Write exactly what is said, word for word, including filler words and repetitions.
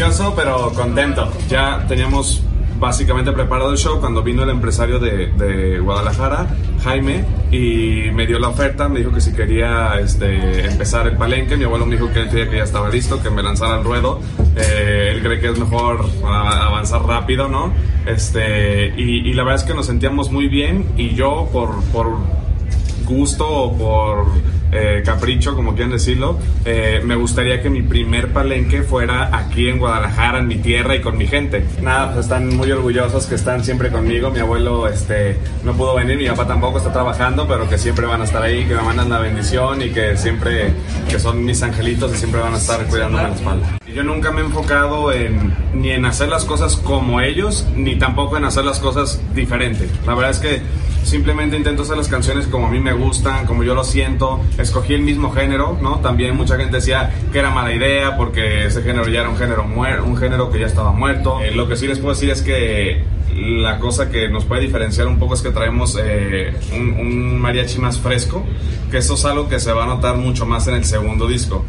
nervioso, pero contento. Ya teníamos básicamente preparado el show cuando vino el empresario de, de Guadalajara, Jaime, y me dio la oferta, me dijo que si quería este, empezar el palenque. Mi abuelo me dijo que él creía que ya estaba listo, que me lanzara al ruedo. Eh, él cree que es mejor avanzar rápido, ¿no? Este, y, y la verdad es que nos sentíamos muy bien, y yo por, por gusto o por eh, capricho, como quieran decirlo, eh, me gustaría que mi primer palenque fuera aquí en Guadalajara, en mi tierra y con mi gente. Nada, pues están muy orgullosos que están siempre conmigo. Mi abuelo este, no pudo venir, mi papá tampoco está trabajando, pero que siempre van a estar ahí, que me mandan la bendición y que siempre, que son mis angelitos y siempre van a estar cuidándome la espalda. Yo nunca me he enfocado en, ni en hacer las cosas como ellos, ni tampoco en hacer las cosas diferente. La verdad es que simplemente intento hacer las canciones como a mí me gustan, como yo lo siento. Escogí el mismo género, ¿no? También mucha gente decía que era mala idea porque ese género ya era un género muer- un género que ya estaba muerto. Eh, lo que sí les puedo decir es que la cosa que nos puede diferenciar un poco es que traemos eh, un, un mariachi más fresco, que eso es algo que se va a notar mucho más en el segundo disco.